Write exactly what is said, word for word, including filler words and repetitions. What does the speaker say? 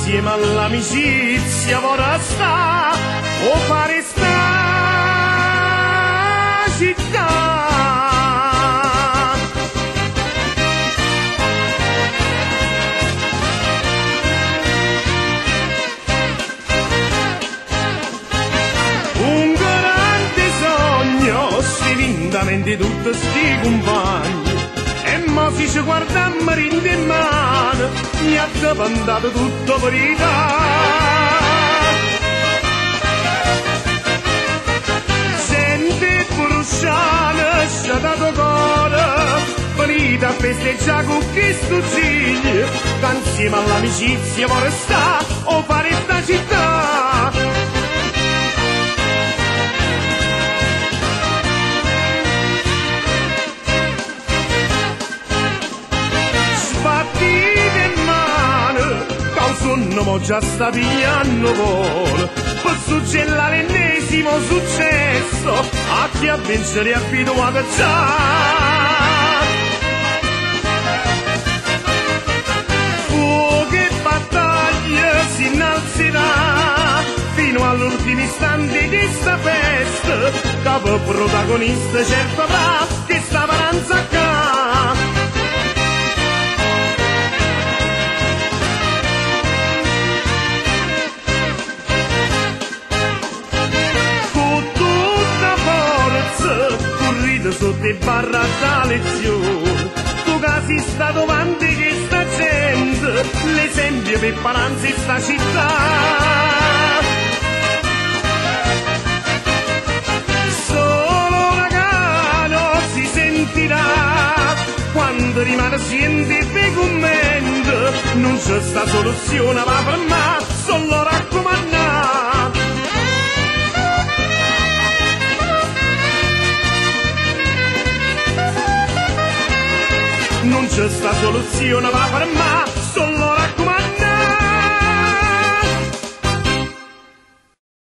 insieme all'amicizia vorrà sta o fare sta città. Un grande sogno si lindamente tutti sti compagni e mo si ci guardammo rinde in mano mi ha domandato tutto verità. Senti Brusciano, ci ha dato cuore, venite a festeggiare con questo figlio, che insieme all'amicizia vuole stare o fare sta città. Sbattite in mano, sonno mo già sta pigliando volo, per suggellare l'ennesimo successo, a chi a vincere è abituato già. Fuoco e battaglia si innalzerà, fino all'ultimo istante di sta festa, capo protagonista certo avrà, che sta varanza qua. Sotto i barra da lezione, tu che sei stato avanti che sta gente, l'esempio per Paranza sta città. Solo Nagano si sentirà, quando rimane siente per commento, non c'è sta soluzione ma per me, solo raccomandare. Non c'è sta soluzione ma per me,